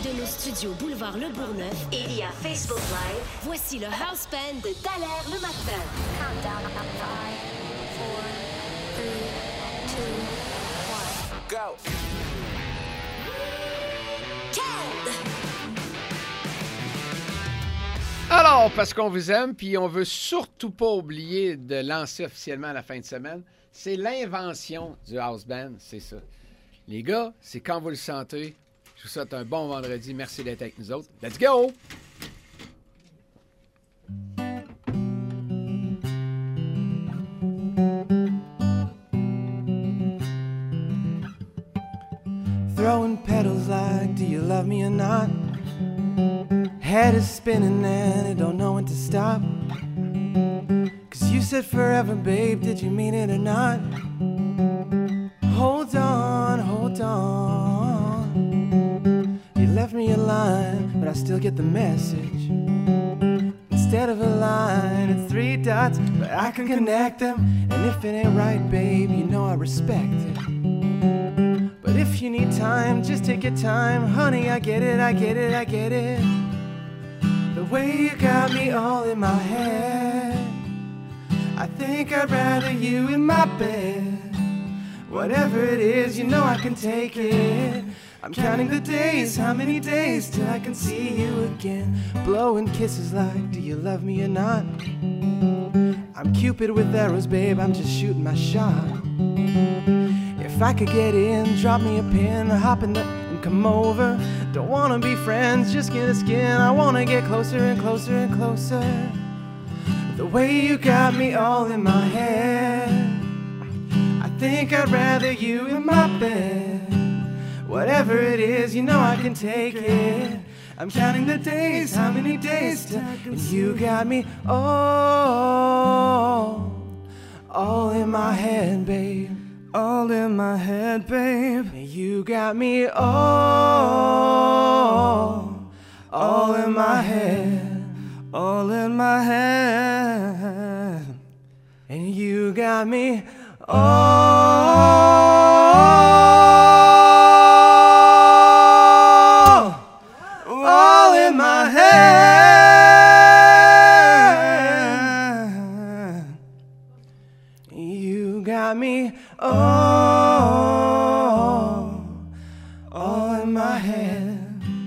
de nos studios Boulevard Le Bourgneuf et via Facebook Live, voici le House Band de Dallaire le matin. Countdown à 5, 4, 3, 2, 1. Go! Alors, parce qu'on vous aime, puis on veut surtout pas oublier de lancer officiellement à la fin de semaine, c'est l'invention du House Band, c'est ça. Les gars, c'est quand vous le sentez. Je vous souhaite un bon vendredi. Merci d'être avec nous autres. Let's go! Throwing petals like, do you love me or not? Head is spinning and I don't know when to stop. Cause you said forever, babe, did you mean it or not? Hold on, hold on. You left me a line, but I still get the message. Instead of a line, it's 3 dots, but I can connect them. And if it ain't right, babe, you know I respect it. But if you need time, just take your time. Honey, I get it, I get it, I get it. The way you got me all in my head, I think I'd rather you in my bed. Whatever it is, you know I can take it. I'm counting the days, how many days till I can see you again. Blowing kisses like, do you love me or not? I'm Cupid with arrows, babe, I'm just shooting my shot. If I could get in, drop me a pin, hop in and come over. Don't wanna be friends, just skin to skin. I wanna get closer and closer and closer. The way you got me all in my head, I think I'd rather you in my bed. Whatever it is, you know I can take it. I'm counting the days, how many days till and you got me all in my head, babe. All in my head, babe. You got me all in my head. All in my head. And you got me all in my head. You got me all in my head.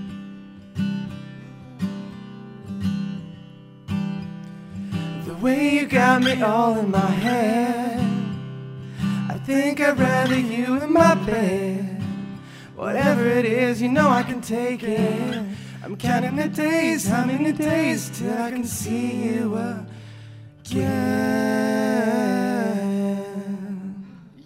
The way you got me all in my head, I think I'd rather you in my bed. Whatever it is, you know I can take it. I'm counting the days, how many days till I can see you again.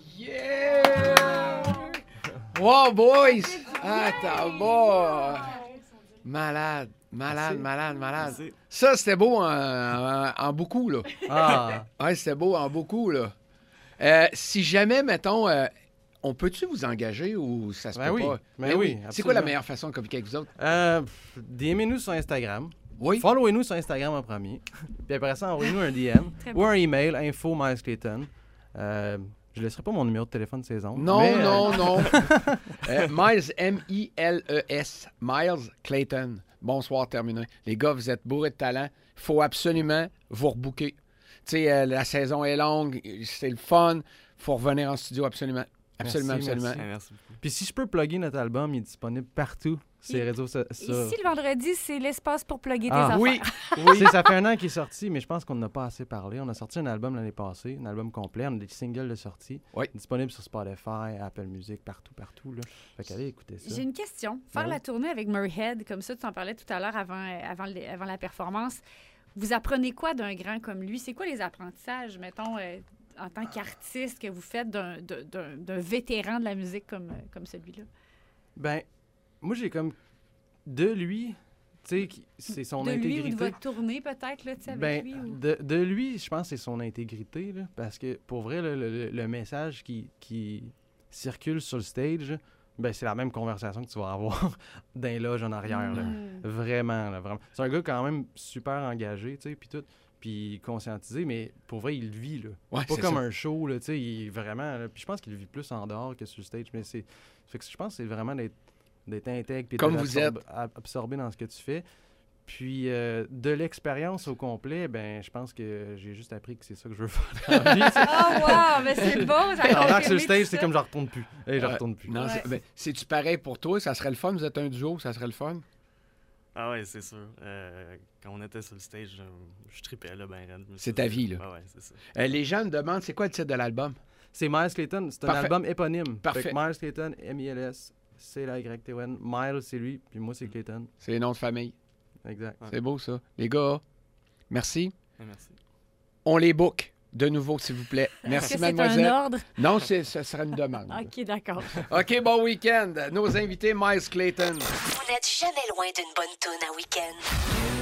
Yeah! Wow, boys! Attends, boy! Malade, malade, malade, malade. Merci. Ça, c'était beau en beaucoup, là. Ah, Ouais, c'était beau en beaucoup, là. Si jamais, mettons, on peut-tu vous engager ou ça se Ben peut oui, pas? ben oui, C'est quoi la absolument. meilleure façon de communiquer avec vous autres? DM-nous sur Instagram. Oui. Followez-nous sur Instagram en premier. Puis après ça, envoyez-nous un DM ou un email, info Miles Clayton. Je laisserai pas mon numéro de téléphone saison. Non, mais, non. Miles, M-I-L-E-S. Miles Clayton. Bonsoir, terminé. Les gars, vous êtes bourrés de talent. Il faut absolument vous rebooker. Tu sais, la saison est longue, c'est le fun. Il faut revenir en studio absolument. Absolument, Merci, absolument. merci beaucoup. Puis si je peux plugger notre album, il est disponible partout sur les réseaux sociaux. Ici, le vendredi, c'est l'espace pour plugger tes Ah, affaires. Oui, Oui. Ça fait 1 an qu'il est sorti, mais je pense qu'on n'a pas assez parlé. On a sorti un album l'année passée, un album complet. On a des singles de sortie. Oui. Disponible sur Spotify, Apple Music, partout, là. Fait qu'allez écouter ça. J'ai une question. Faire Oui. la tournée avec Murray Head, comme ça, tu en parlais tout à l'heure avant la performance. Vous apprenez quoi d'un grand comme lui? C'est quoi les apprentissages, mettons, en tant qu'artiste que vous faites d'un vétéran de la musique comme celui-là? Ben, moi, j'ai comme de lui, tu sais, c'est son De lui intégrité. ou de votre tournée, peut-être, là, tu sais, avec Ben, lui? Ou... de lui, je pense que c'est son intégrité, là, parce que pour vrai, là, le message qui circule sur le stage, ben, c'est la même conversation que tu vas avoir dans les loges en arrière. Là. Vraiment, là, vraiment. C'est un gars quand même super engagé, tu sais, puis tout, puis conscientisé, mais pour vrai, il le vit, là. Ouais, Pas c'est comme ça. un show, là, tu sais, il est vraiment... là, puis je pense qu'il le vit plus en dehors que sur le stage, mais c'est... Fait que je pense que c'est vraiment d'être d'être intègre puis Comme d'être vous êtes. absorbé dans ce que tu fais. Puis de l'expérience au complet, ben je pense que j'ai juste appris que c'est ça que je veux faire dans la vie. Oh, wow! Mais c'est beau! Ça En confirme sur le stage, tout c'est ça. comme je retourne plus. Et je retourne plus. Non, Ouais. c'est-tu pareil pour toi? Ça serait le fun? Vous êtes un duo, ça serait le fun? Ah ouais, c'est sûr. Quand on était sur le stage, je tripais là, ben raide. C'est ta vie, là. Ouais, c'est ça. Les gens me demandent, c'est quoi le titre de l'album? C'est Miles Clayton, c'est un Parfait. album éponyme. Parfait. Fait que Miles Clayton, M-I-L-S, C-L-Y-T-O-N. Miles, c'est lui, puis moi, c'est Clayton. C'est les noms de famille. Exact. C'est beau, ça. Les gars, merci. Merci. On les book de nouveau, s'il vous plaît. Est-ce Merci, que c'est mademoiselle. un ordre? Non, ce serait une demande. OK, d'accord. OK, bon week-end. Nos invités, Miles Clayton. Vous n'êtes jamais loin d'une bonne toune à week-end.